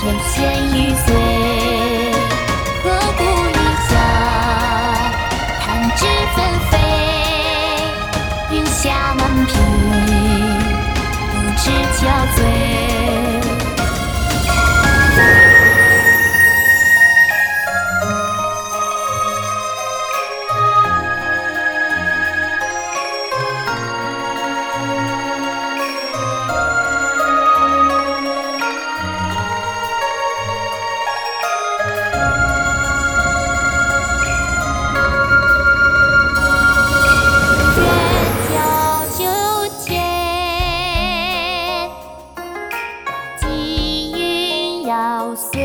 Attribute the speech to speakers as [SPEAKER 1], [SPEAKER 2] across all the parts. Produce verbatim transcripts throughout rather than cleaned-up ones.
[SPEAKER 1] 天仙玉碎，何故一笑？弹指纷飞，云霞满屏，不知憔悴。摇碎，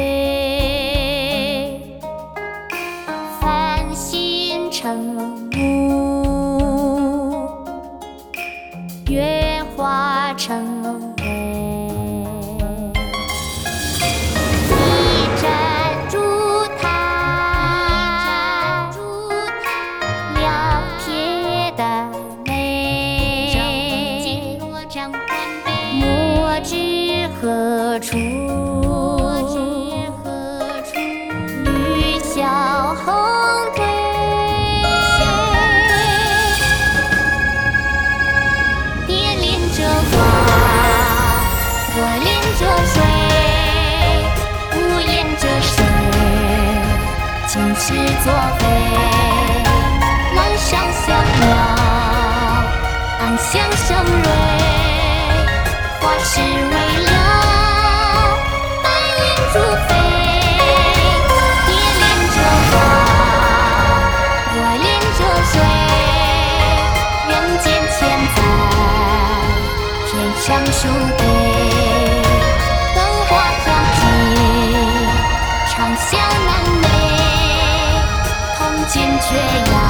[SPEAKER 1] 繁星成幕，月华成围。一盏烛台，两撇的眉，莫知何处。后退，蝶恋着花，我恋着水，无言着谁，今世作废。兰上香鸟，暗香生蕊，花事未了，白云逐飞。上书碑，灯花飘萍，长啸南美，铜剑绝崖。